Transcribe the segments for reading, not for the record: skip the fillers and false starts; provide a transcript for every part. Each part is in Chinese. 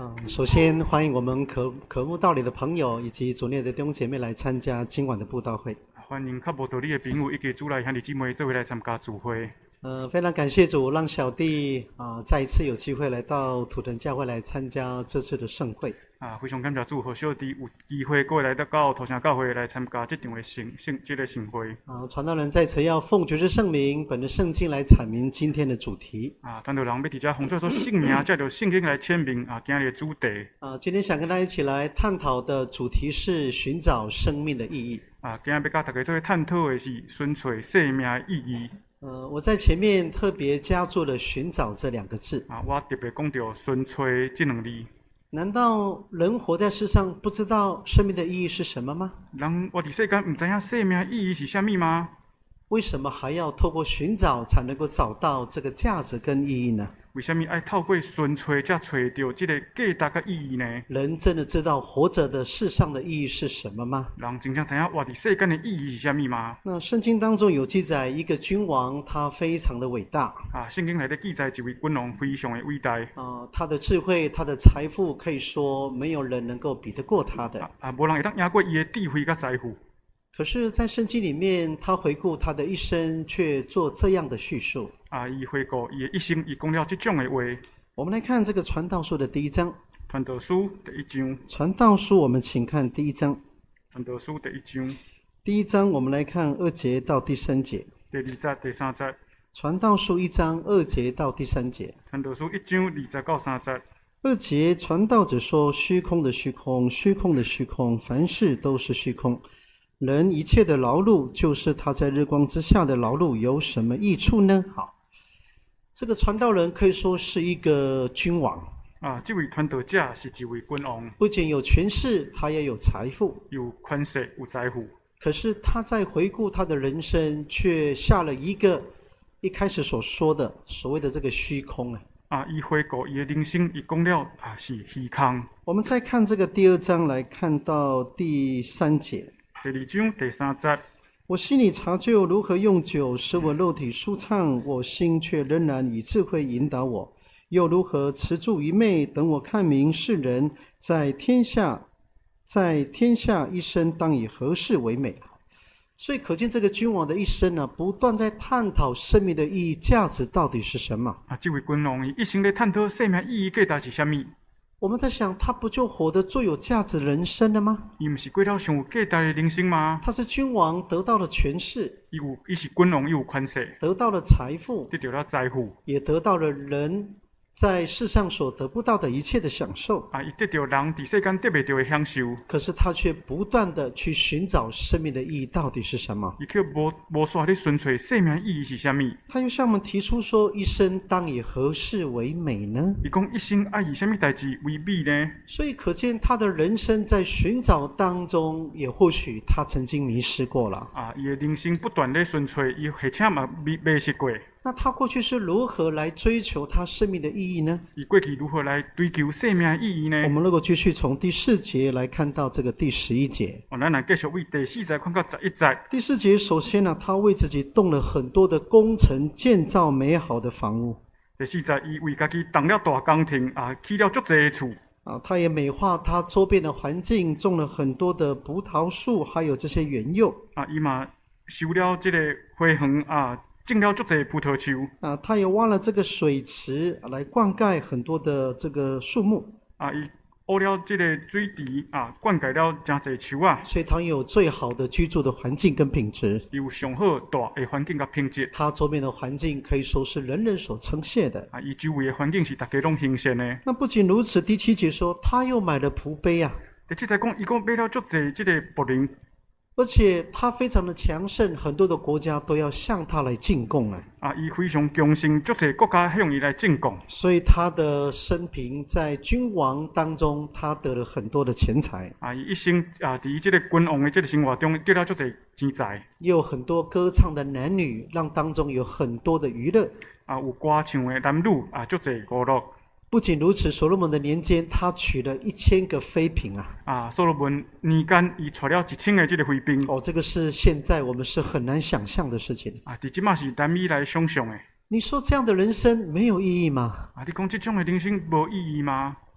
首先欢迎我们渴慕道理的朋友以及主内的弟兄姐妹来参加今晚的布道会。 欢迎较无道理的朋友以及主内兄弟姊妹做伙来参加聚会。 非常感谢主，让小弟再一次有机会来到土城教会来参加这次的盛会。 非常感谢主，和小弟有机会过来到土城教会来参加这场的盛会。 传道人在此要奉主之圣名，本着圣经来阐明今天的主题。 传道人要伫遮奉主说圣名，借着圣经来阐明今日的主题。 今天想跟大家一起来探讨的主题是寻找生命的意义。 今日要甲大家做探讨的是寻找生命的意义。 我在前面特别加注了寻找这两个字。 我特别讲到寻找这两字。 难道人活在世上不知道生命的意义是什么吗？ 人活在世间不知道生命的意义是什么吗？ 为什么还要透过寻找才能够找到这个价值跟意义呢？ 为什么要透过寻找才找到这个价值跟意义呢？ 人真的知道活着的世上的意义是什么吗？ 人真正知道活在世间的意义是什么吗？ 那圣经当中有记载一个君王，他非常的伟大。 圣经内底记载一位君王非常的伟大。 他的智慧，他的财富，可以说没有人能够比得过他的。 无人会当赢过伊的智慧跟财富。 可是，在圣经里面，他回顾他的一生，却做这样的叙述。 伊回顾伊的一生，伊讲了这种的话。 我们来看这个传道书的第一章。 传道书第一章。 传道书，我们请看第一章。 传道书第一章。 第一章，我们来看2节到第3节。 第2节、第3节。 传道书1章2节到第3节。 传道书1章2节到3节。 2节，传道者说：虚空的虚空，虚空的虚空，凡事都是虚空。人一切的劳碌，就是他在日光之下的劳碌，有什么益处呢？好，这个传道人可以说是一个君王。 这位传道者是一位君王， 不仅有权势，他也有财富， 有权势，有财富。 可是他在回顾他的人生，却下了一个一开始所说的所谓的这个虚空。 伊回顾伊的人生，伊讲了是虚空。 我们再看这个第2章，来看到第3节。 第2章第3节， 我心里查究如何用酒使我肉体舒畅，我心却仍然以智慧引导我，又如何持住愚昧，等我看明世人在天下一生当以何事为美。所以可见这个君王的一生不断在探讨生命的意义价值到底是什么。 这位君王一生在探讨生命意义价值是什么。 我们在想，他不就活得最有价值的人生了吗？ 伊不是过了上有价值的人生吗？ 他是君王，得到了权势， 伊是君王，有权势， 得到了财富， 得到了财富， 也得到了人在世上所得不到的一切的享受。 伊得到人在世间得不到的享受。 可是他却不断的去寻找生命的意义到底是什么。 伊却无煞咧寻找生命意义是什么。 他又向我们提出说：一生当以何事为美呢？ 伊讲一生爱以什么代志为美呢？ 所以可见他的人生在寻找当中，也或许他曾经迷失过了。 伊的人生不断咧寻找，伊或者嘛迷失过。 那他过去是如何来追求他生命的意义呢？ 伊过去如何来追求生命的意义呢？ 我们如果继续从第4节来看到这个第11节。 咱来继续为第4节看到11节。 第4节，首先他为自己动了很多的工程，建造美好的房屋。 第4节，伊为家己动了大工程，起了足侪厝。 他也美化他周边的环境，种了很多的葡萄树，还有这些园柚。 伊嘛修了这个花园种了足侪葡萄树。 他也挖了这个水池来灌溉很多的这个树木。 伊挖了这个水池灌溉了真侪树所以他有最好的居住的环境跟品质。 有上好大的环境跟品质。 他周边的环境可以说是人人所称谢的。 伊周围的环境是大家拢欣赏的。 那不仅如此，第7节说他又买了蒲杯。 第7节讲，伊讲买了足侪这个仆人。 而且他非常的强盛，很多的国家都要向他来进贡伊非常强盛，足侪国家向伊来进贡。 所以他的生平在君王当中，他得了很多的钱财。 伊一生在这个君王的这个生活中得了足侪钱财。 也有很多歌唱的男女，让当中有很多的娱乐。 有歌唱的男女足侪娱乐。 不仅如此，所罗门的年间，他娶了1000个妃嫔所罗门年间，伊娶了1000个这个妃嫔。 这个是现在我们是很难想象的事情。 伫即嘛是难以来想象的。 你说这样的人生没有意义吗？ 你讲这种的人生无意义吗？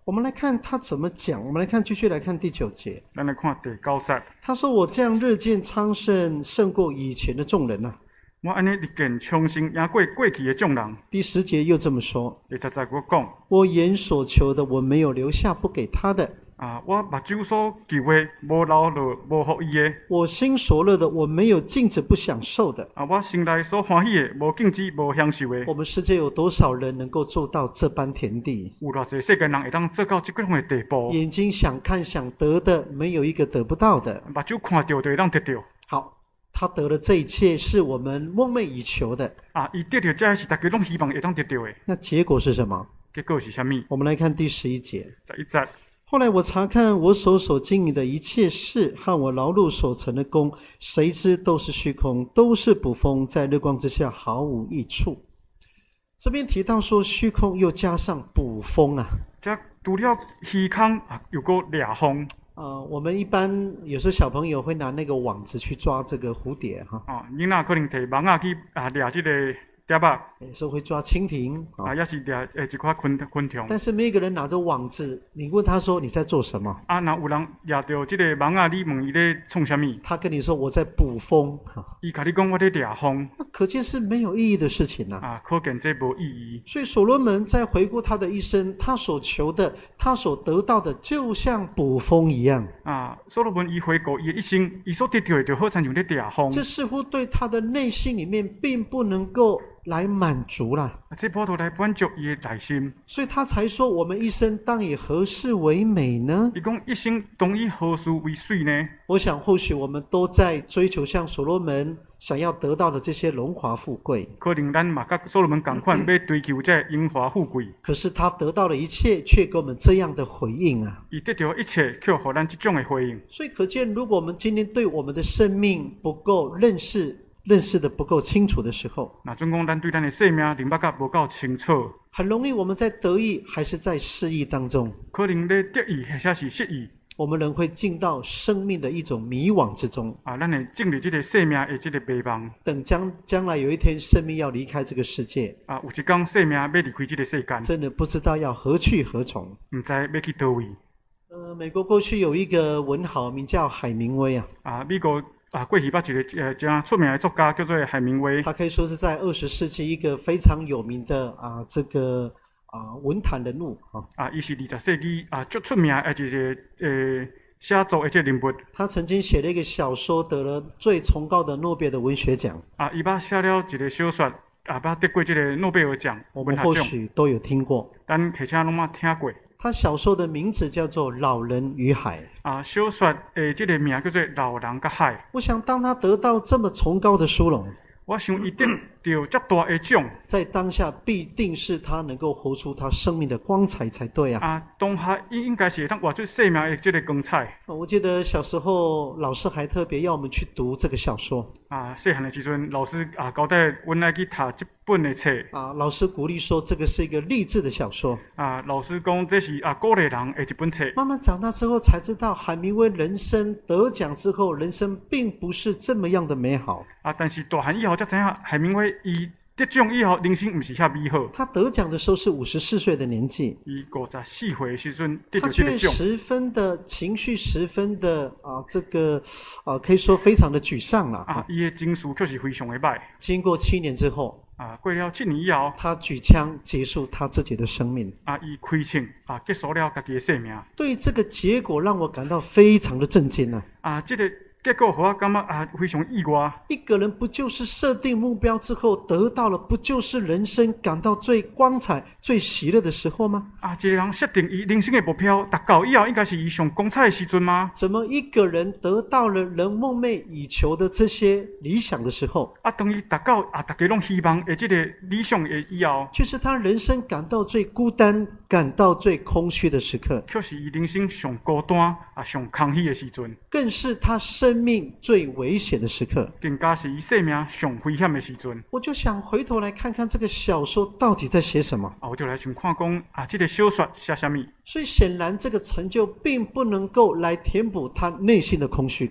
我们来看他怎么讲，我们来看，继续来看第9节。 咱来看第9节。 他说：“我这样日渐昌盛，胜过以前的众人啊。” 我安尼日渐昌盛，赢过去的众人。 第10节又这么说：“ 第10节我讲， 我眼所求的，我没有留下不给他的。 我目睭所求的，无留落无互伊的； 我心所乐的，我没有禁止不享受的。” 我心内所欢喜的，无禁止无享受的。 我们世界有多少人能够做到这般田地？ 有偌济世间人会当做到这种的地步？ 眼睛想看想得的，没有一个得不到的。 目睭看到就会当得到。 好，他得了这一切，是我们梦寐以求的。 伊得到这是大家拢希望会当得到的。 那结果是什么？ 结果是啥物？ 我们来看第11节。 11节。 后来我查看我手所经营的一切事和我劳碌所成的功，谁知都是虚空，都是捕风，在日光之下毫无益处。这边提到说虚空，又加上捕风啊。 这除了虚空又个掠风。 我们一般有时候小朋友会拿那个网子去抓这个蝴蝶哈。 囡仔可能摕网去掠这个蝶仔。 有时候会抓蜻蜓也是掠一块昆虫。 但是没有一个人拿着网子，你问他说你在做什么？ 若有人掠到这个网你问伊咧创啥物？ 他跟你说我在捕风。 伊甲你讲我在掠风。 那可见是没有意义的事情啊。 可见这无意义。 所以所罗门在回顾他的一生，他所求的，他所得到的，就像捕风一样。 所罗门伊回顾伊的一生，伊所得到的就好像咧掠风。 这似乎对他的内心里面并不能够来满足啦。 这波头来满足伊的内心。 所以他才说：我们一生当以何事为美呢？ 伊讲一生当以何事为水呢？ 我想或许我们都在追求像所罗门想要得到的这些荣华富贵。 可能咱嘛甲所罗门同款，要追求这荣华富贵。 可是他得到了一切，却给我们这样的回应啊！ 伊得到一切，却给咱这种的回应。 所以可见，如果我们今天对我们的生命不够认识的不够清楚的时候， 那总讲咱对咱的生命认捌甲无够清楚， 很容易我们在得意还是在失意当中， 可能咧得意或者是失意， 我们人会进到生命的一种迷惘之中。 咱会进入这个生命的这个迷茫。 等将来有一天生命要离开这个世界， 有一天生命要离开这个世间， 真的不知道要何去何从， 唔知要去倒位。 美国过去有一个文豪名叫海明威美国过去捌一个真出名的作家叫做海明威。 他可以说是在20世纪一个非常有名的这个文坛人物伊是20世纪最出名的一个写作的这人物。他曾经写了一个小说，得了最崇高的诺贝尔的文学奖。 伊捌写了一个小说，捌得过这个诺贝尔奖。 我们或许都有听过， 咱或者拢嘛听过。 他小说的名字叫做《老人与海》 小说的这个名叫做《老人甲海》。 我想，当他得到这么崇高的殊荣， 我想一定得这大的奖， 在当下必定是他能够活出他生命的光彩才对啊！ 当下应该是会当活出生命的这个光彩。 我记得小时候老师还特别要我们去读这个小说。 细汉的时阵，老师交代阮来去读这本的册。 老师鼓励说这个是一个励志的小说。 老师讲这是鼓励人的一本册。 慢慢长大之后才知道，海明威人生得奖之后，人生并不是这么样的美好。 但是大汉以后才知影，海明威伊得奖以后，人生不是遐美好。 他得奖的时候是54岁的年纪， 伊54岁的时阵得到这个奖， 他却十分的情绪，十分的这个可以说非常的沮丧了。 伊的情绪却是非常的歹。 经过7年之后， 过了7年以后， 他举枪结束他自己的生命。 伊开枪结束了家己的生命。 对这个结果让我感到非常的震惊这个结果让我感觉非常意外。 一个人不就是设定目标之后得到了，不就是人生感到最光彩、最喜乐的时候吗？ 一个人设定伊人生的目标达到以后，应该是伊上光彩的时阵吗？ 怎么一个人得到了人梦寐以求的这些理想的时候， 等于达到大家拢希望的这个理想的以后， 却是他人生感到最孤单、感到最空虚的时刻， 却是伊人生上孤单上空虚的时阵， 更是他生命最危险的时刻， 更加是伊生命上危险的时阵。 我就想回头来看看这个小说到底在写什么。 我就来想看讲这个小说写什么。 所以显然这个成就并不能够来填补他内心的空虚感。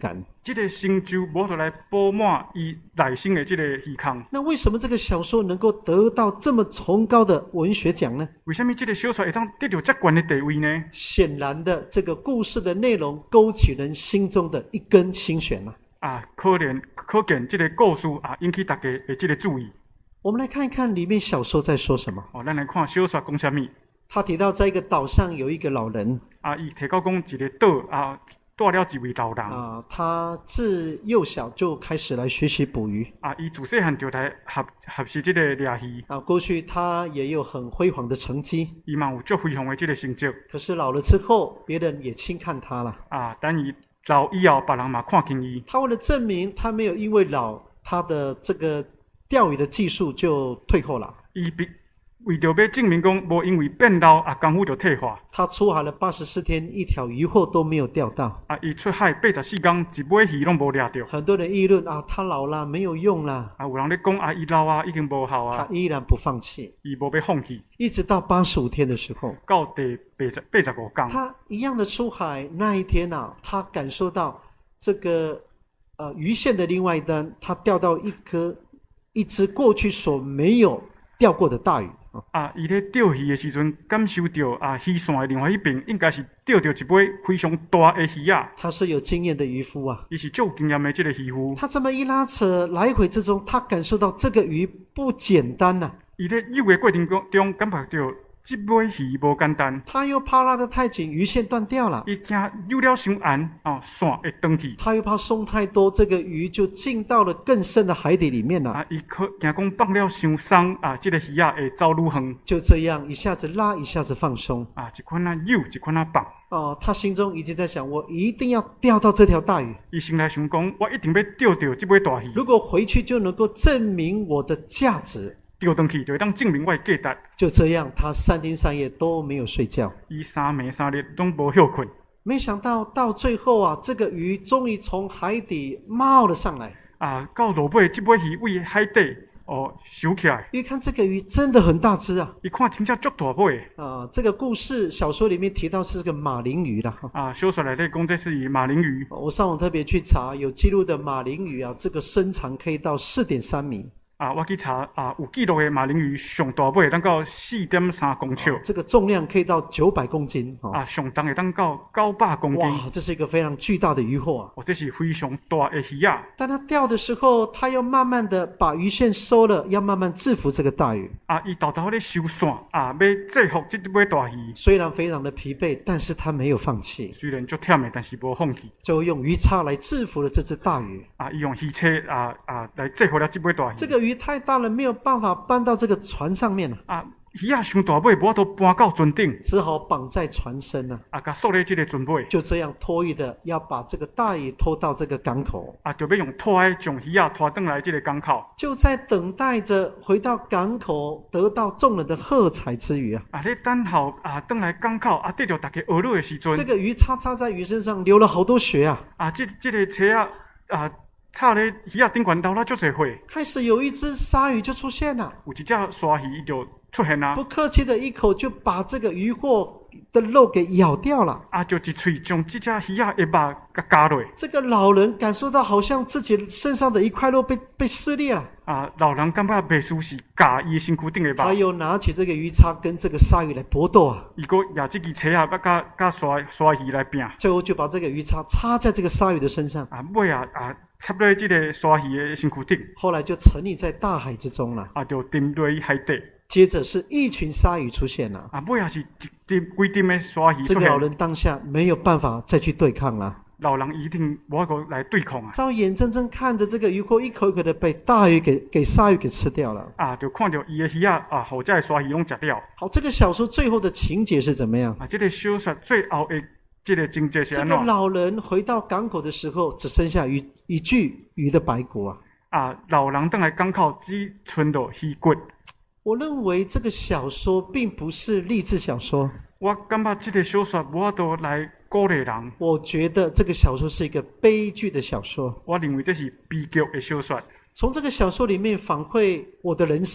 这个成就无法来补满伊内心的这个虚空。 那为什么这个小说能够得到这么崇高的文学奖呢？ 为什么这个小说会当得到这高的地位呢？ 显然的，这个故事的内容勾起人心中的一根心弦可见这个故事引起大家的这个注意。 我们来看一看里面小说在说什么。 咱来看小说讲什么。 他提到在一个岛上有一个老人伊提到讲一个岛带了一位老人他自幼小就开始来学习捕鱼伊自细汉就来学习这个掠鱼过去他也有很辉煌的成绩， 伊嘛有足辉煌的这个成绩。 可是老了之后，别人也轻看他了等伊老以后，别人嘛看轻伊。他为了证明他没有因为老，他的这个钓鱼的技术就退后了。 为着要证明讲，无因为变老功夫就退化。 他出海了84天，一条渔获都没有钓到。 伊出海84天，一尾鱼拢无掠到。 很多人议论他老了，没有用了。 有人咧讲伊老已经无效他依然不放弃， 伊无要放弃。一直到85天的时候， 到第85天， 他一样的出海那一天他感受到这个鱼线的另外一端，他钓到一只过去所没有钓过的大鱼。 伊咧钓鱼的时阵，感受到鱼线的另外一边应该是钓到一尾非常大的鱼他是有经验的渔夫伊是足有经验的这个渔夫。 他这么一拉扯，来回之中，他感受到这个鱼不简单伊咧游的过程中，感觉到这尾鱼无简单。 他又怕拉得太紧，鱼线断掉了。 伊惊游了伤硬线会断去。 他又怕松太多，这个鱼就进到了更深的海底里面了。 伊惊讲放了伤松这个鱼会走愈远。 就这样，一下子拉，一下子放松一款游，一款放。 他心中已经在想，我一定要钓到这条大鱼。 伊心内想讲，我一定要钓到这尾大鱼。 如果回去就能够证明我的价值。 钓回去就会当证明我的价值。 就这样，他3天3夜都没有睡觉。 伊3暝3日拢无休困。 没想到到最后这个鱼终于从海底冒了上来。 到落尾这尾鱼为海底收起来。 因为看这个鱼真的很大只伊看真正足大尾。 这个故事小说里面提到是个马林鱼啦。 小说内底讲这是马林鱼。 我上网特别去查，有记录的马林鱼这个身长可以到4.3米。 我去查有记录的马林鱼上大尾会当到4.3公尺。 这个重量可以到900公斤。 上重会当到900公斤。 哇，这是一个非常巨大的鱼获这是非常大的鱼但他钓的时候，他要慢慢的把鱼线收了，要慢慢制服这个大鱼。 伊豆豆咧收线要制服这尾大鱼。 虽然非常的疲惫，但是他没有放弃。 虽然足忝的，但是无放弃。 就用鱼叉来制服了这只大鱼。 伊用鱼叉来制服了这尾大鱼。 这个鱼太大了，没有办法搬到这个船上面了。 鱼伤大尾，无法度搬到船顶， 只好绑在船身甲锁咧这个船尾。 就这样托运的，要把这个大鱼拖到这个港口。 就要用拖的将鱼拖回来这个港口。 就在等待着回到港口，得到众人的喝彩之余咧等候回来港口得到大家娱乐的时阵， 这个鱼叉插在鱼身上，流了好多血这个车插咧鱼顶悬流了足侪血。 开始有一只鲨鱼就出现了， 有一只鲨鱼就出现了。 不客气的一口就把这个鱼获的肉给咬掉了。 就一喙将这只鱼的肉给夹落。 这个老人感受到好像自己身上的一块肉被撕裂了。 老人感觉袂舒适，夹伊身躯顶的肉。 他又拿起这个鱼叉跟这个鲨鱼来搏斗伊个拿这支车要甲鲨鱼来拼。 最后就把这个鱼叉插在这个鲨鱼的身上。 尾插在这个鲨鱼的身躯顶。 后来就沉溺在大海之中了。 就沉落海底。 接着是一群鲨鱼出现了。 尾也是规定的鲨鱼出现。 这个老人当下没有办法再去对抗了。 老人一定无法度来对抗照眼睁睁看着这个鱼获一口一口的被大鱼给鲨鱼给吃掉了。 就看到伊的鱼好在鲨鱼拢吃掉。 好，这个小说最后的情节是怎么样？ 这个小说最后的这个情节是安怎？ 这个老人回到港口的时候，只剩下一具鱼的白骨老人回来港口只剩到鱼骨。 我认为这个小说并不是励志小说。 我感觉这个小说无法度来鼓励人。 我觉得这个小说是一个悲剧的小说。 我认为这是悲剧的小说。 从这个小说里面反馈我的人生，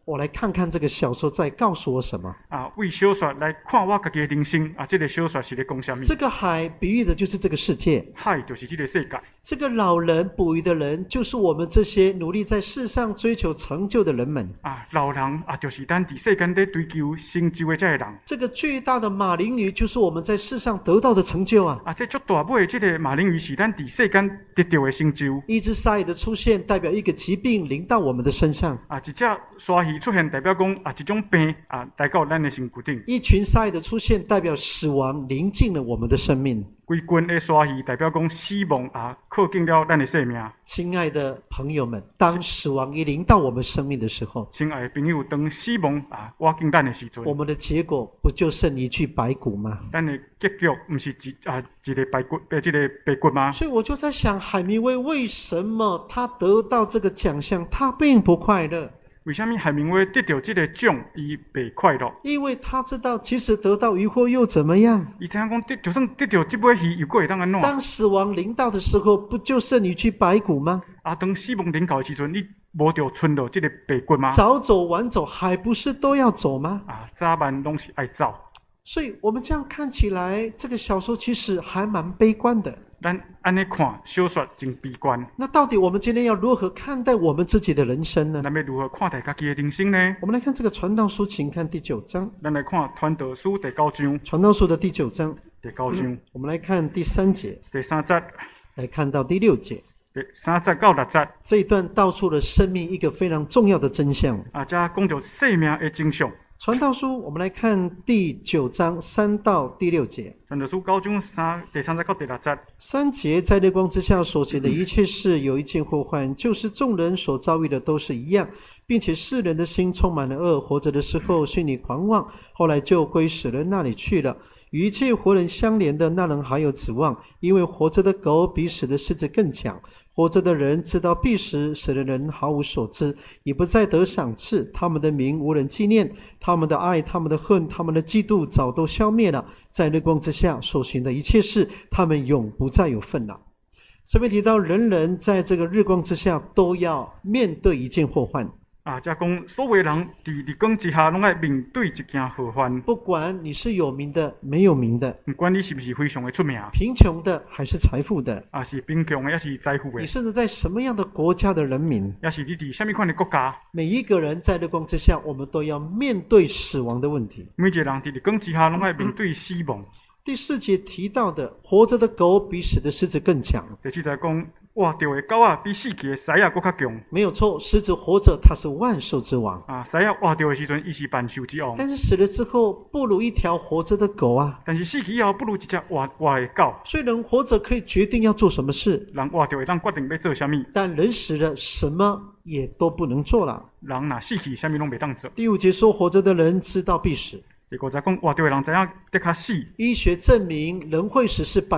我来看看这个小说在告诉我什么。 为小说来看我家己的人生这个小说是在讲什么？ 这个海比喻的就是这个世界， 海就是这个世界。 这个老人捕鱼的人，就是我们这些努力在世上追求成就的人们。 老人就是咱伫世间在追求成就的这个人。 这个巨大的马林鱼，就是我们在世上得到的成就啊！ 这足大尾的这个马林鱼是咱伫世间得到的成就。 一只鲨鱼的出现，代表一个疾病临到我们的身上。 一只鲨鱼出现，代表讲一种病来到咱的身躯顶。 一群鲨鱼的出现，代表死亡临近了我们的生命。 规群的鲨鱼代表讲死亡靠近了咱的生命。 亲爱的朋友们，当死亡一临到我们生命的时候， 亲爱的朋友，当死亡挖进咱的时阵， 我们的结果不就剩一具白骨吗？ 咱的结局不是一个白骨，这个白骨吗？ 所以我就在想，海明威为什么他得到这个奖项，他并不快乐？ 为什么海明威得到这个奖，伊不快乐？ 因为他知道，即使得到渔获又怎么样？ 伊知影讲，就算得到这尾鱼，又会当安怎？ 当死亡临到的时候，不就剩一具白骨吗？ 当死亡临到的时阵，你无就剩到这个白骨吗？ 早走晚走，还不是都要走吗？ 早晚拢是爱走。 所以我们这样看起来，这个小说其实还蛮悲观的。 咱安尼看小说真悲观。 那到底我们今天要如何看待我们自己的人生呢？ 咱要如何看待家己的人生呢？ 我们来看这个传道书，请看第9章。 咱来看传道书第9章。 传道书的第9章。 第9章。 我们来看第3节。 第3节。 来看到第6节。 第3节到6节。 这一段道出了生命一个非常重要的真相。 这讲到生命的真相。 传道书，我们来看第9章3到第6节。 传道书9章第3节到第6节。 3节，在日光之下所行的一切事，有一件祸患，就是众人所遭遇的都是一样，并且世人的心充满了恶，活着的时候心里狂妄，后来就归死人那里去了。与一切活人相连的那人还有指望，因为活着的狗比死的狮子更强。活着的人知道必死，死的人毫无所知，也不再得赏赐。他们的名无人纪念，他们的爱、他们的恨、他们的嫉妒早都消灭了。在日光之下所行的一切事，他们永不再有份了。这边提到，人人在这个日光之下都要面对一件祸患。 这讲所有人伫日光之下，拢要面对一件祸患。 不管你是有名的、没有名的， 不管你是不是非常的出名， 贫穷的还是财富的， 是贫穷的，也是财富的， 你甚至在什么样的国家的人民， 也是你伫什么款的国家， 每一个人在日光之下，我们都要面对死亡的问题。 每一个人伫日光之下，拢要面对死亡。 第4节提到的，活着的狗比死的狮子更强。 第4节讲，活着的狗比死去的狮子更较强。 没有错，狮子活着，它是万兽之王。 狮子活着的时阵，伊是万兽之王。 但是死了之后，不如一条活着的狗啊。 但是死去以后，不如一只活的狗。 所以人活着可以决定要做什么事， 人活着会当决定要做什么。 但人死了，什么也都不能做了。 人若死去，什么拢袂当做。 第5节说，活着的人知道必死。 第5节讲，活着的人知影得较死。 医学证明，人会死是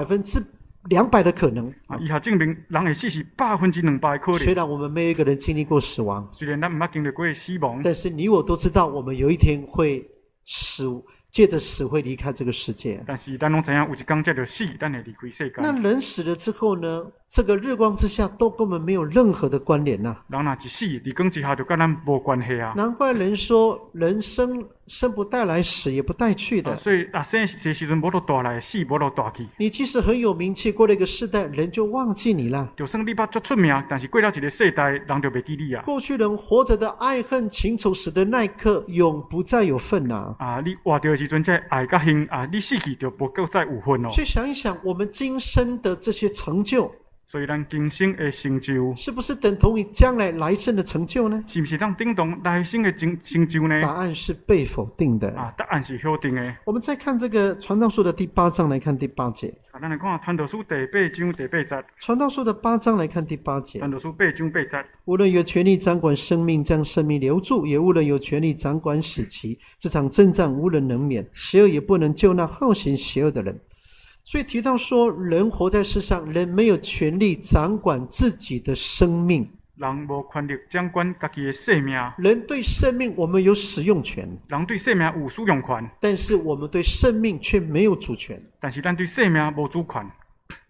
200%的可能。 医学证明，人会死是200%的可能。 虽然我们没有一个人经历过死亡， 虽然咱唔捌经历过死亡， 但是你我都知道，我们有一天会死，借着死会离开这个世界。 但是咱拢知影，有一天借着死，咱会离开世界。 那人死了之后呢？这个日光之下都根本没有任何的关联呐。 人若一死，日光之下就跟咱无关系啊。 难怪人说，人生不带来，死也不带去的。 所以生的时阵无都带来，死无都带去。 你即使很有名气，过了一个世代，人就忘记你了。 就算你捌足出名，但是过了一个世代，人就袂记你啊。 过去人活着的爱恨情仇，死的那一刻，永不再有份呐。 你活着的时阵，这爱甲恨你死去就无够再有份哦。 所以想一想，我们今生的这些成就。 所以咱今生的成就， 是不是等同于将来来生的成就呢？ 是不是当等同来生的成就呢？ 答案是被否定的。 答案是否定的。 我们再看这个传道书的第8章，来看第8节。 咱来看传道书第8章第8节。 传道书的8章来看第8节。 传道书8章8节。 无论有权力掌管生命，将生命留住，也无论有权力掌管死期。这场征战无人能免，邪恶也不能救那好行邪恶的人。所以提到说，人活在世上，人没有权利掌管自己的生命。 人无权力掌管家己的生命。 人对生命我们有使用权， 人对生命有使用权， 但是我们对生命却没有主权。 但是咱对生命无主权。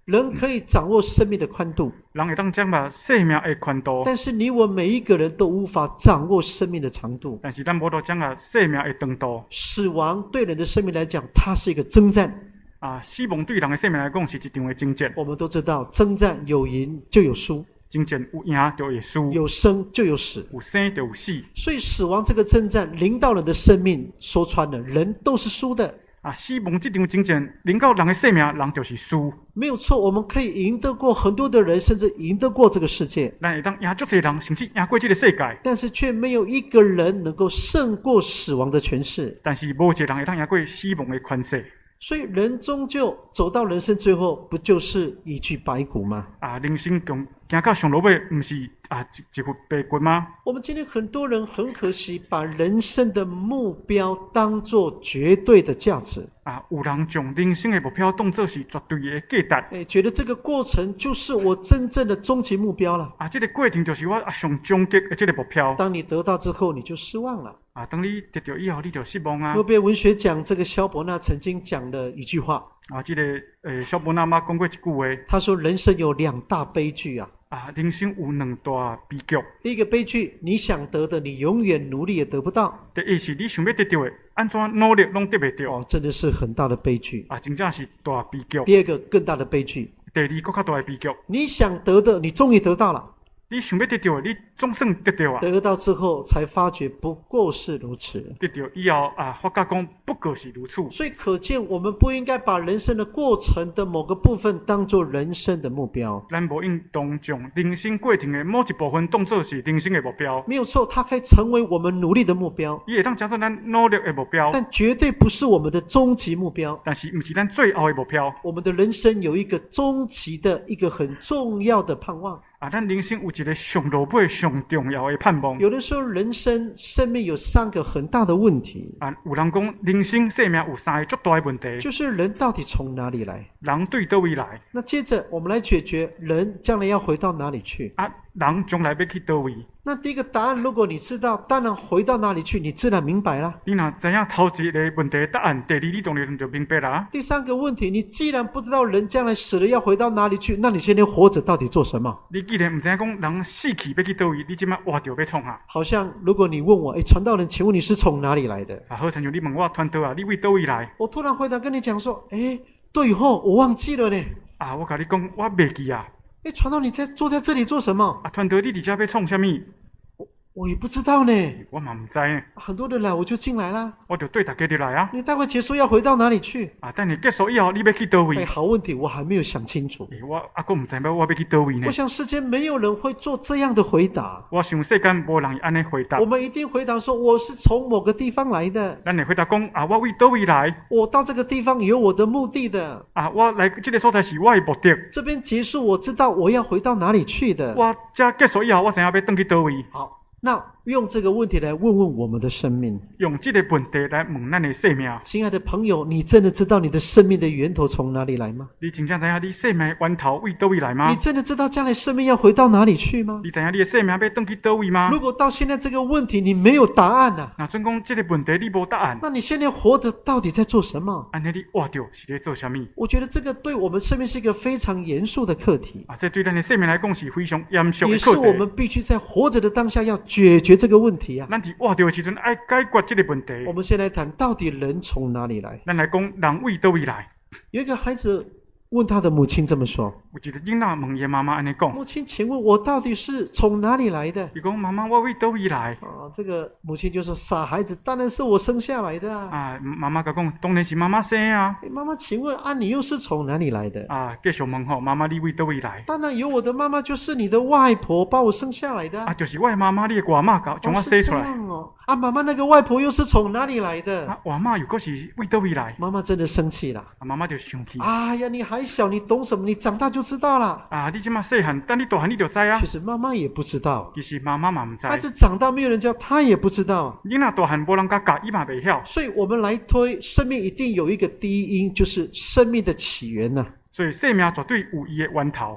人可以掌握生命的宽度， 人会当掌握生命的宽度， 但是你我每一个人都无法掌握生命的长度。 但是咱无法掌握生命的长度。 死亡对人的生命来讲，它是一个征战。 死亡对人的生命来讲是一场的征战。 我们都知道，征战有赢就有输， 征战有赢就会输， 有生就有死， 有生就有死。 所以死亡这个征战临到人的生命，说穿了，人都是输的。 死亡这场征战临到人的生命，人就是输。 没有错，我们可以赢得过很多的人，甚至赢得过这个世界。 咱会当赢足侪人，甚至赢过这个世界。 但是却没有一个人能够胜过死亡的权势。 但是无一个人会当赢过死亡的权势。 所以人终究走到人生最后，不就是一具白骨吗？ 人生行到上落尾，不是一副白骨吗？ 我们今天很多人很可惜，把人生的目标当作绝对的价值。 有人将人生的目标当作是绝对的价值。 觉得这个过程就是我真正的终极目标了。 这个过程就是我上终极的这个目标。 当你得到之后，你就失望了。 当你得到以后，你就失望啊。 诺贝尔文学奖这个萧伯纳曾经讲了一句话。 这个萧伯纳妈讲过一句话。 他说：“人生有2大悲剧啊。” 人生有2大悲剧。 第一个悲剧，你想得的，你永远努力也得不到。 第一是你想要得到的，安怎努力拢得不到。 真的是很大的悲剧。 真正是大悲剧。 第二个更大的悲剧。 第二更较大的悲剧。 你想得的，你终于得到了。 你想要得到的，你总算得到啊！ 得到之后才发觉不过是如此。 得到以后发觉讲不过是如此。 所以可见，我们不应该把人生的过程的某个部分当作人生的目标。 咱无应当将人生过程的某一部分当作是人生的目标。 没有错，它可以成为我们努力的目标。 伊会当成做咱努力的目标， 但绝对不是我们的终极目标。 但是不是咱最后的目标。 我们的人生有一个终极的一个很重要的盼望。 咱人生有一个上落尾上重要的盼望。 有的时候，生命有3个很大的问题。 有人讲人生生命有3个足大的问题， 就是人到底从哪里来？ 人对倒位来？ 那接着我们来解决人将来要回到哪里去？ 人将来要去倒位？ 那第一个答案，如果你知道，当然回到哪里去，你自然明白了。 你若知影头一个问题的答案，第二你当然就明白了。 第3个问题，你既然不知道人将来死了要回到哪里去，那你现在活着到底做什么？ 你既然不知影讲人死去要去倒位，你即摆活着要创啊？ 好像如果你问我，传道人，请问你是从哪里来的？ 好像你问我传道你为倒位来？ 我突然回答跟你讲说，对吼，我忘记了呢。 我跟你讲，我袂记啊。 传道，你坐在这里做什么？ 传道，你伫遮要创什么？ 我也不知道呢。 我嘛唔知呢。 很多人来，我就进来啦。 我就对大家入来啊。 你待会结束要回到哪里去？ 等你结束以后，你要去倒位？ 好问题，我还没有想清楚。 我还唔知我要去倒位呢。 我想世间没有人会做这样的回答。 我想世间无人安尼回答。 我们一定回答说，我是从某个地方来的。 咱会回答讲我为倒位来？ 我到这个地方有我的目的的。 我来这个所在是我的目的。 这边结束，我知道我要回到哪里去的。 我这结束以后，我知影要回去倒位。 好。那用这个问题来问问我们的生命， 用这个问题来问咱的生命。 亲爱的朋友，你真的知道你的生命的源头从哪里来吗？ 你真正知影你生命的源头为倒位来吗？ 你真的知道将来生命要回到哪里去吗？ 你知影你的生命要回去倒位吗？ 如果到现在这个问题你没有答案啊， 那准讲这个问题你无答案， 那你现在活着到底在做什么？ 安尼你活着是在做什么？ 我觉得这个对我们生命是一个非常严肃的课题这对咱的生命来讲是非常严肃的课题， 也是我们必须在活着的当下要解决这个问题啊。 咱伫活着的时阵爱解决这个问题。 我们先来谈到底人从哪里来。 咱来讲人为倒位来。 有一个孩子问他的母亲这么说： 有一个囡仔问伊妈妈安尼讲， 母亲，请问我到底是从哪里来的？ 伊讲妈妈，我为倒位来？ 这个母亲就说：傻孩子，当然是我生下来的啊！ 妈妈讲，当然是妈妈生啊！ 妈妈，请问你又是从哪里来的？ 继续问妈妈，你为倒位来？ 当然有我的妈妈，就是你的外婆把我生下来的就是我的妈妈，你的外妈将我生出来。 妈妈那个外婆又是从哪里来的？ 外妈又是为倒位来？ 妈妈真的生气了。 妈妈就生气。 哎呀，你还小，你懂什么？你长大就知道了。 你这么细汉，等你大汉你就知啊。 其实妈妈也不知道。 其实妈妈嘛唔知。 孩子长大没有人教，他也不知道。 囡仔大汉无人教，伊嘛袂晓。 所以我们来推，生命一定有一个第一因，就是生命的起源呢。 所以生命绝对有伊的源头。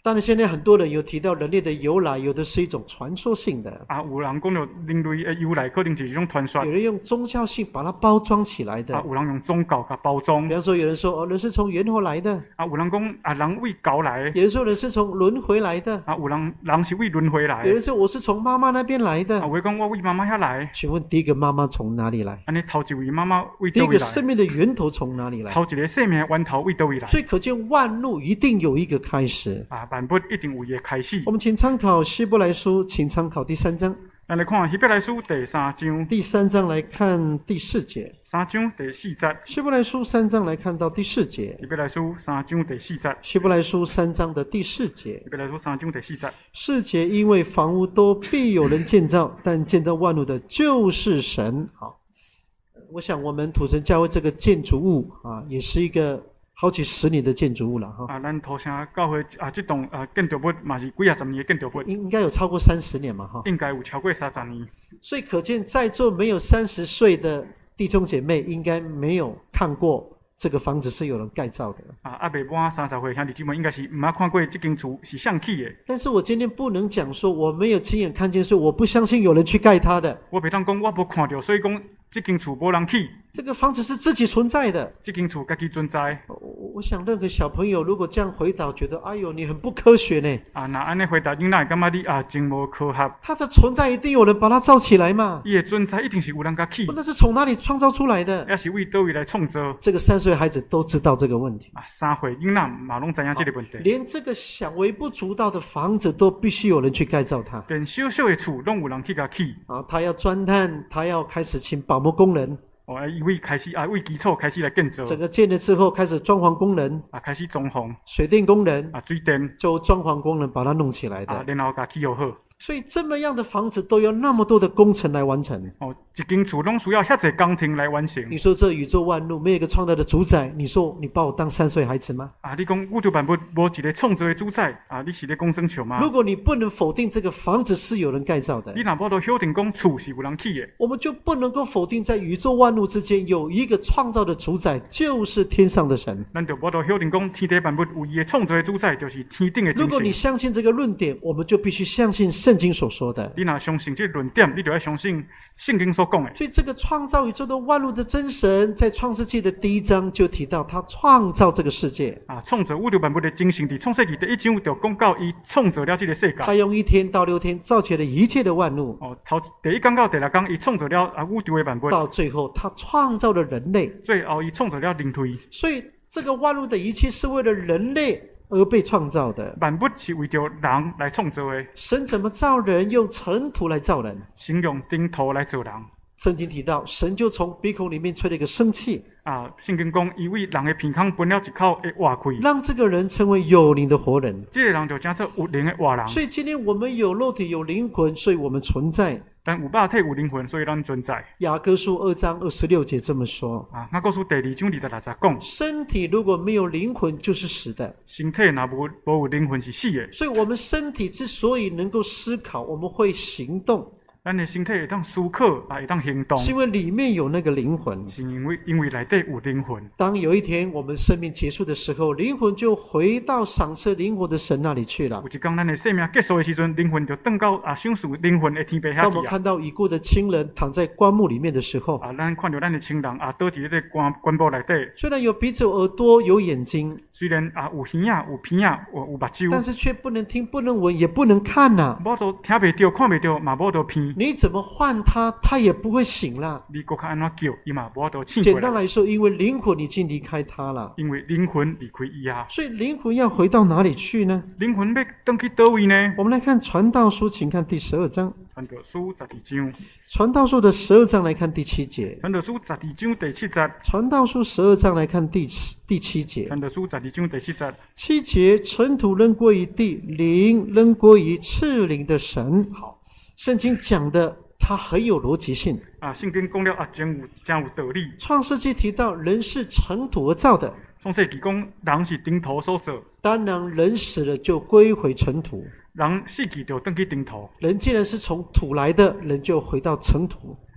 当然，现在很多人有提到人类的由来，有的是一种传说性的， 有人讲到人类的由来可能就是一种传说， 有人用宗教性把它包装起来的。 有人用宗教甲包装。 比方说，有人说人是从猿猴来的， 有人讲人为狗来的， 有人说人是从轮回来的， 有人是为轮回来的， 有人说我是从妈妈那边来的。 有人讲我为妈妈遐来。 请问第一个妈妈从哪里来？ 安尼头一位妈妈为第一个倒位来？ 生命的源头从哪里来？ 头一个生命的源头为倒位来？ 所以可见万路一定有一个开始。 万物一定有伊的开始。 我们请参考希伯来书，请参考第3章。 来看希伯来书第3章。 第3章来看第4节。 3章第4节。 希伯来书3章来看到第4节。 希伯来书3章第4节。 希伯来书3章的第4节。 希伯来书3章第4节。 4节，因为房屋都必有人建造，但建造万物的就是神。好，我想我们土城教会这个建筑物也是一个好几十年的建筑物了哈。 咱土城教会这栋建筑物嘛是几十年的建筑物， 应该有超过30年嘛哈。 应该有超过30年。 所以可见在座没有30岁的弟兄姐妹，应该没有看过这个房子是有人盖造的。 未满30岁兄弟姊妹应该是唔捌看过这间厝是谁起的。 但是我今天不能讲说我没有亲眼看见，所以我不相信有人去盖它的。 我袂当讲我无看到，所以讲这间厝无人起。 这个房子是自己存在的， 这间厝家己存在。 我想任何小朋友如果这样回答，觉得哎呦你很不科学呢。 那安尼回答囡仔，感觉你真无科学。 它的存在一定有人把它造起来嘛？ 伊的存在一定是有人家起。 那是从哪里创造出来的？ 也是为倒位来创造。 这个3岁孩子都知道这个问题。 3岁囡仔嘛拢知影这个问题。 连这个小微不足道的房子都必须有人去盖造它。 连小小的厝拢有人去甲起。 他要钻探，他要开始请保姆工人。 伊为开始为基础开始来建造。 整个建了之后，开始装潢工人开始装潢。 水电工人水电。 就装潢工人把它弄起来的。 然后甲起好。 所以这么样的房子都要那么多的工程来完成。 一间厝拢需要遐侪工程来完成。 你说这宇宙万物没有一个创造的主宰，你说你把我当3岁孩子吗？ 你讲宇宙万物无一个创造的主宰你是咧讲生笑吗？ 如果你不能否定这个房子是有人盖造的， 你若无都否定讲厝是有人起的， 我们就不能够否定在宇宙万物之间有一个创造的主宰，就是天上的神。 咱就无都否定讲天地万物有伊的创造的主宰，就是天顶的真神。 如果你相信这个论点，我们就必须相信圣经所说的。 你若相信这个论点，你就要相信圣经所讲的。 所以这个创造宇宙的万物的真神，在创世纪的第1章就提到他创造这个世界。 创造宇宙万物的真神，在创世纪第1章就讲到伊创造了这个世界。 他用1天到6天造起了一切的万物。 头第1天到第6天，伊创造了宇宙的万物。 到最后，他创造了人类。 最后，伊创造了人类。 所以这个万物的一切是为了人类而被创造的。 万物是为着人来创造的。 神怎么造人？用尘土来造人。 神用尘土来造人。 圣经提到，神就从鼻孔里面吹了一个生气。 圣经讲，伊为人的鼻孔分了一口的活气， 让这个人成为有灵的活人。 这个人就叫做有灵的活人。 所以今天我们有肉体有灵魂，所以我们存在。 但有肉体有灵魂，所以咱存在。 雅各书2章26节这么说。 雅各书第2章26节讲， 身体如果没有灵魂，就是死的。 身体若无有灵魂是死的。 所以我们身体之所以能够思考，我们会行动。 咱的身体会当思考，会当行动， 是因为里面有那个灵魂， 是因为内底有灵魂。 当有一天我们生命结束的时候，灵魂就回到赏赐灵魂的神那里去了。 有一天咱的生命结束的时阵，灵魂就回到享受灵魂的天父遐去。 当我们看到已故的亲人躺在棺木里面的时候， 咱看到咱的亲人倒伫咧棺木内底。 虽然有鼻子、有耳朵、有眼睛， 虽然有耳仔、有鼻仔、有目睭， 但是却不能听、不能闻、也不能看呐。 无都听袂到、看袂到，嘛无都鼻。 你怎么唤他，他也不会醒了。 你搁较安怎叫，伊嘛无都醒过来。 简单来说，因为灵魂已经离开他了。 因为灵魂离开伊啊。 所以灵魂要回到哪里去呢？ 灵魂要回去倒位呢？ 我们来看传道书，请看第12章。 传道书12章。 传道书的12章来看第7节。 传道书12章第7节。 传道书12章来看第7节。 传道书12章第7节。 7节，尘土扔归于地，灵扔归于赐灵的神。好，圣经讲的它很有逻辑性。 圣经讲了真有道理。 创世纪提到人是尘土而造的。 创世纪讲人是尘土所造。 当然人死了就归回尘土。 人死去就回去尘土。 人既然是从土来的，人就回到尘土。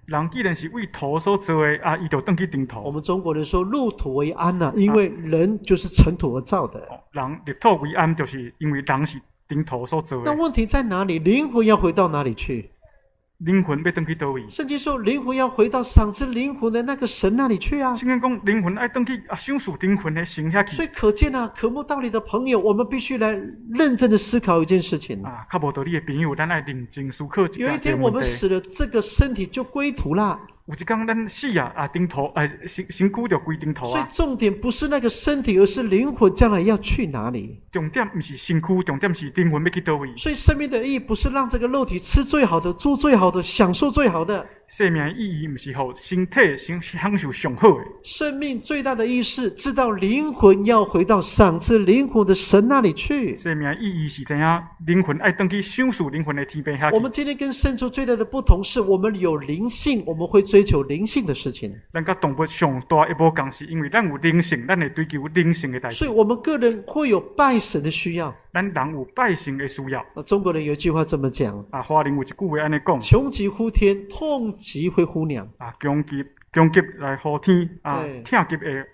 人既然是为土所做的啊，伊就登去顶土。 我们中国人说入土为安呐、因为人就是尘土而造的。 人入土为安，就是因为人是顶土所做的。 那问题在哪里？灵魂要回到哪里去？ 灵魂要登去倒位？ 圣经说，灵魂要回到赏赐灵魂的那个神那里去啊。 圣经讲灵魂爱登去啊，享受灵魂的神遐去。 所以可见啊，渴慕道理的朋友，我们必须来认真的思考一件事情。 啊，较无道理的朋友，咱爱认真思考有一天我们死了，这个身体就归土啦。 有一天咱死啊，啊顶土，身躯就归顶土啊。 所以重点不是那个身体，而是灵魂将来要去哪里。 重点不是身躯，重点是灵魂要去倒位。 所以生命的意义不是让这个肉体吃最好的、住最好的、享受最好的。 生命的意义不是互身体享受上好的。 生命最大的意义是知道灵魂要回到赏赐灵魂的神那里去。 生命的意义是怎样？灵魂爱登去享受灵魂的天边遐去。 我们今天跟圣主最大的不同是，我们有灵性，我们会追求灵性的事情。 咱甲动物上大一无共，是因为咱有灵性，咱会追求灵性的代志。 所以我们个人会有拜神的需要。 咱人有拜神的需要。 中国人有一句话这么讲： 啊，华人有一句话安尼讲： 穷极呼天，痛极会呼娘。 啊，穷极来呼天，啊，痛极会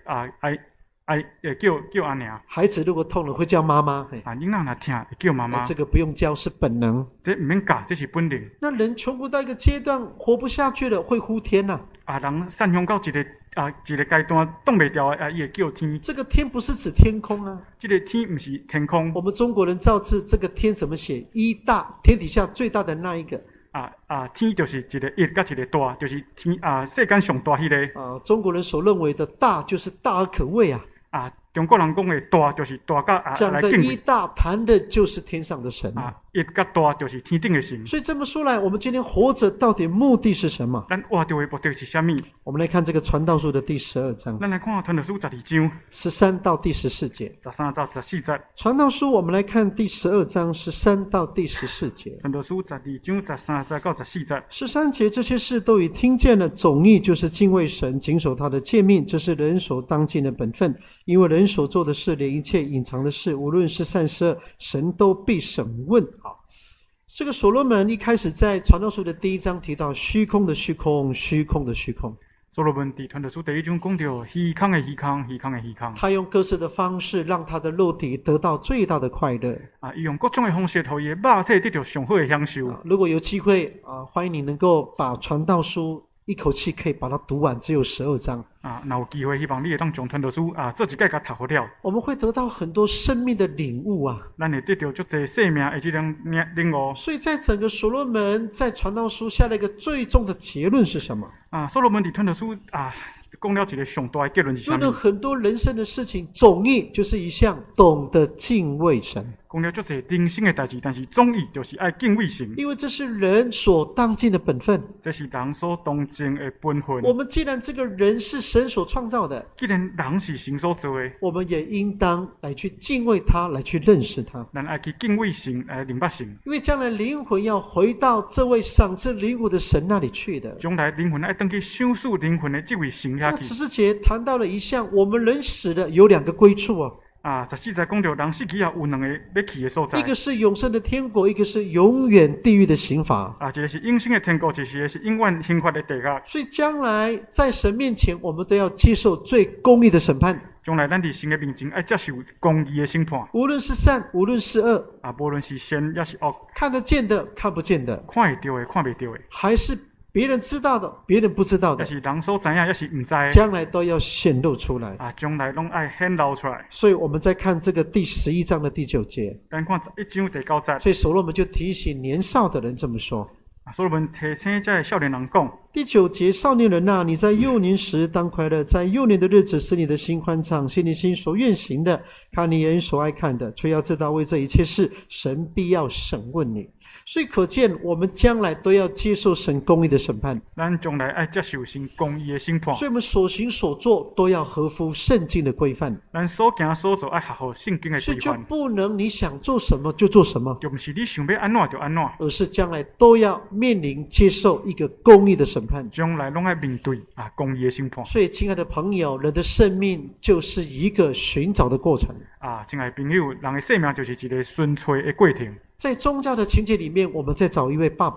叫阿娘。 孩子如果痛了会叫妈妈。 啊，囡仔若痛会叫妈妈。 这个不用教，是本能。 这唔免教，这是本能。 那人穷苦到一个阶段，活不下去了，会呼天呐。 啊，人善良到一个阶段，挡袂掉啊，伊会叫天。 这个天不是指天空啊， 这个天不是天空。 我们中国人造字，这个天怎么写？一大，天底下最大的那一个。 天就是一个一甲一个大，就是天啊，世间上大迄个。 中国人所认为的大，就是大而可畏啊。 中国人讲的大，就是大甲讲的一大，谈的就是天上的神。 一甲大就是天顶的神。 所以这么说来，我们今天活着到底目的是什么？ 咱活着的目的是什么？ 我们来看这个传道书的第12章。 咱来看传道书12章 13到第14节。 13到14节。 传道书我们来看第12章13到第14节。 传道书12章13节到14节。 13节，这些事都已听见了，总意就是敬畏神，谨守他的诫命，这是人所当尽的本分。因为人所做的事，连一切隐藏的事，无论是善是恶，神都必审问。好，这个所罗门一开始在传道书的第1章提到虚空的虚空，虚空的虚空。 所罗门在传道书第1章讲到虚空的虚空，虚空的虚空。 他用各式的方式让他的肉体得到最大的快乐。 伊用各种的方式，让伊的肉体得到上好的享受。 如果有机会欢迎你能够把传道书一口气可以把它读完，只有12章。 若有机会，希望你会当将传道书做一届甲读好了。 我们会得到很多生命的领悟啊！ 咱会得到足侪生命的这种领悟。 所以在整个所罗门在传道书下了一个最终的结论是什么？ 所罗门在传道书讲了一个上大的结论是什么？ 论了很多人生的事情，总意就是一项懂得敬畏神。 讲了足侪人生的代志，但是总意就是爱敬畏神。 因为这是人所当尽的本分。 这是人所当尽的本分。 我们既然这个人是神所创造的， 既然人是神所做的， 我们也应当来去敬畏他，来去认识他。 咱爱去敬畏神，来明白神。 因为将来灵魂要回到这位赏赐灵魂的神那里去的。 将来灵魂爱登去享受灵魂的这位神遐去。 14节谈到了一项，我们人死了有2个归处 14节讲到人死去后有2个要去的所在。 一个是永生的天国，一个是永远地狱的刑罚。 一个是永生的天国，一个是永远刑罚的地狱。 所以将来在神面前，我们都要接受最公义的审判。 将来咱伫神的面前，爱接受公义的审判。 无论是善，无论是恶， 无论是善也是恶， 看得见的，看不见的， 看会到的，看袂到的， 还是别人知道的，别人不知道的， 也是人所知影，也是唔知的， 将来都要显露出来。 将来拢爱显露出来。 所以我们再看这个第11章的第9节。 咱看11章第9节。 所以所罗门就提醒年少的人这么说。 所罗门提醒这些少年人讲。 第9节，少年人啊，你在幼年时当快乐，在幼年的日子使你的心欢畅，行你心所愿行的，看你人所爱看的，却要知道为这一切事，神必要审问你。所以可见，我们将来都要接受神公义的审判。 咱将来爱接受神公义的审判。 所以我们所行所做都要合乎圣经的规范。 咱所行所做爱合乎圣经的规范。 所以就不能你想做什么就做什么， 就不是你想要安怎就安怎， 而是将来都要面临接受一个公义的审判。 将来拢爱面对公义的审判。 所以，亲爱的朋友，人的生命就是一个寻找的过程。 亲爱的朋友，人的生命就是一个寻找的过程。 在宗教的情节里面，我们在找一位爸爸。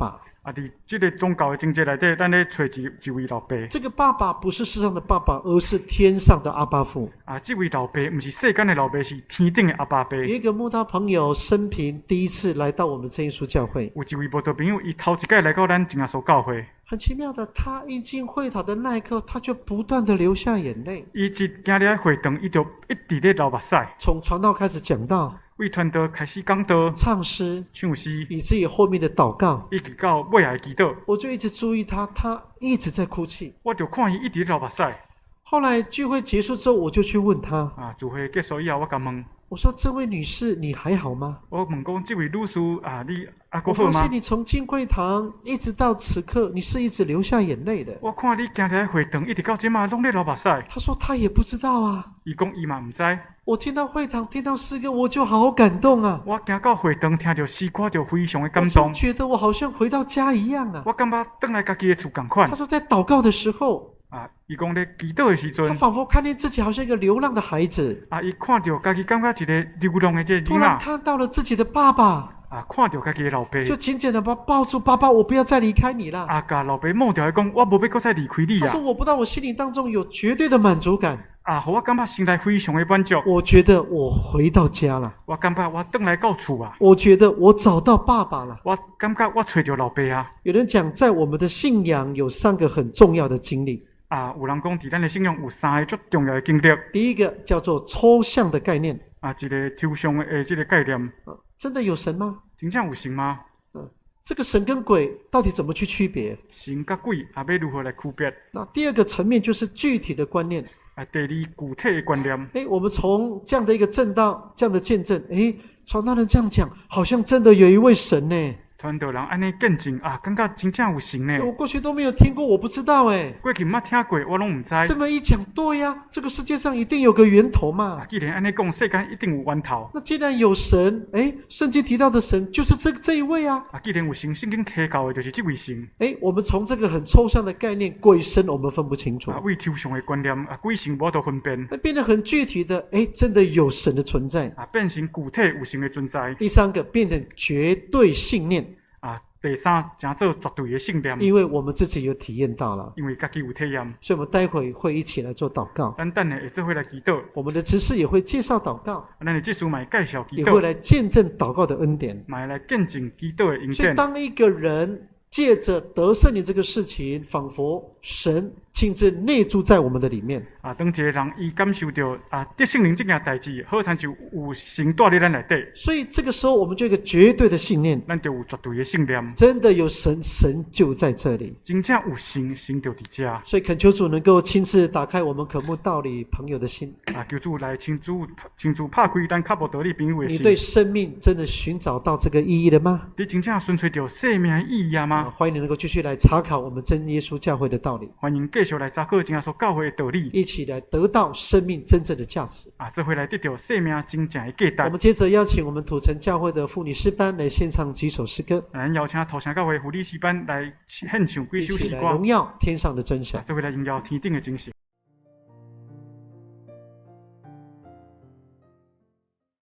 啊，伫即个宗教的情节内底，咱咧找一位老爸。 这个爸爸不是世上的爸爸，而是天上的阿爸父。 啊，这位老爸毋是世间的老爸，是天顶的阿爸爸。 有一个慕道朋友生平第一次来到我们真耶稣教会， 有一位慕道朋友，伊头一届来到咱真耶稣教会。 很奇妙的，他一进会堂的那一刻，他就不断的流下眼泪。 伊一行入会堂，伊就一直咧流目屎。 从传道开始讲道， 为传道开始讲道、 唱诗、 唱诗， 以至于后面的祷告， 一直到尾下的祈祷， 我就一直注意他，他一直在哭泣。 我就看伊一直流目屎。 后来聚会结束之后，我就去问他， 啊，聚会结束以后，我甲问， 我说：“这位女士，你还好吗？” 我问讲，这位女士啊，你还好吗？ 我发现你从进会堂一直到此刻，你是一直流下眼泪的。 我看你行入会堂，一直到即马拢咧流目屎。 他说他也不知道啊。 伊讲伊嘛毋知。 我听到会堂，听到诗歌，我就好感动啊！ 我行到会堂，听到诗歌，就非常的感动。 我觉得我好像回到家一样啊！ 我感觉回来家己的厝同款。 他说在祷告的时候。 啊！伊讲咧祈祷的时阵， 他仿佛看见自己好像一个流浪的孩子。 啊！伊看到家己感觉一个流浪的这个囡仔， 突然看到了自己的爸爸。 啊！看到家己的老爸， 就紧紧的抱住爸爸，我不要再离开你了。 啊！甲老爸摸掉，讲我无要再离开你啊！ 他说我不知道，我心里当中有绝对的满足感。 啊！互我感觉心内非常的满足。 我觉得我回到家了。 我感觉我回来到厝啊。 我觉得我找到爸爸了。 我感觉我找到老爸啊。 有人讲，在我们的信仰有3个很重要的经历。 啊，有人讲，伫咱的信仰有3个最重要的经历。 第一个叫做抽象的概念。 啊，一个抽象的这个概念。 真的有神吗？ 真正有神吗？ 这个神跟鬼到底怎么去区别？ 神跟鬼也要如何来区别？ 那第二个层面就是具体的观念。 啊，第二具体的观念。 我们从这样的一个正道，这样的见证，传道人这样讲，好像真的有一位神呢。 传道人安尼见证啊，感觉真正有神呢。 我过去都没有听过，我不知道过去捌听过，我拢唔知。 这么一讲，对呀，这个世界上一定有个源头嘛。 既然安尼讲，世间一定有源头。 那既然有神，圣经提到的神就是这一位啊。 既然有神，圣经提到的就是这位神。 我们从这个很抽象的概念，鬼神我们分不清楚。 为抽象的观念，鬼神无得分辨。 变得很具体的，真的有神的存在。 变成具体有神的存在。 第3个变成绝对信念。 第3，成做绝对的信念。 因为我们自己有体验到了， 因为家己有体验， 所以我们待会会一起来做祷告。 咱等下会做伙来祈祷。 我们的执事也会介绍祷告， 咱的执事嘛会介绍祈祷， 也会来见证祷告的恩典， 嘛会来见证祈祷的恩典。 所以当一个人借着得圣灵这个事情，仿佛神亲自内住在我们的里面。 当一个人伊感受到得圣灵这件代志，好像就有神住在咱内底。 所以这个时候，我们就有一个绝对的信念， 咱就有绝对的信念。 真的有神，神就在这里。 真正有神，神就伫这。 所以恳求主能够亲自打开我们渴慕道理朋友的心。 求主来亲自拍开咱较无道理朋友的心。 你对生命真的寻找到这个意义了吗？ 你真正寻找到生命的意义吗？ 欢迎你能够继续来查考我们真耶稣教会的道理。 欢迎继续来查考真耶稣教会的道理， 一起来得到生命真正的价值。 这回来得到生命真正的价值。 我们接着邀请我们土城教会的妇女诗班来献唱几首诗歌。 咱邀请土城教会妇女诗班来献唱几首诗歌， 一起来荣耀天上的真神。 这回来荣耀天顶的真神。